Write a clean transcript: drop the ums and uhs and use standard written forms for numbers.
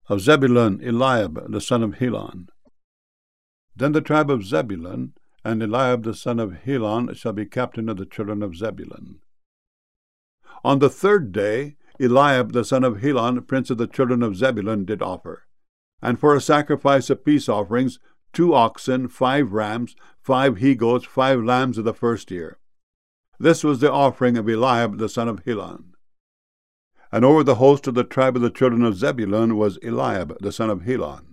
Of Zebulun, Eliab the son of Helon. Then the tribe of Zebulun, and Eliab the son of Helon shall be captain of the children of Zebulun. On the third day Eliab the son of Helon, prince of the children of Zebulun, did offer, and for a sacrifice of peace offerings, 2 oxen, 5 rams, 5 he-goats, 5 lambs of the first year. This was the offering of Eliab the son of Helon. And over the host of the tribe of the children of Zebulun was Eliab the son of Helon.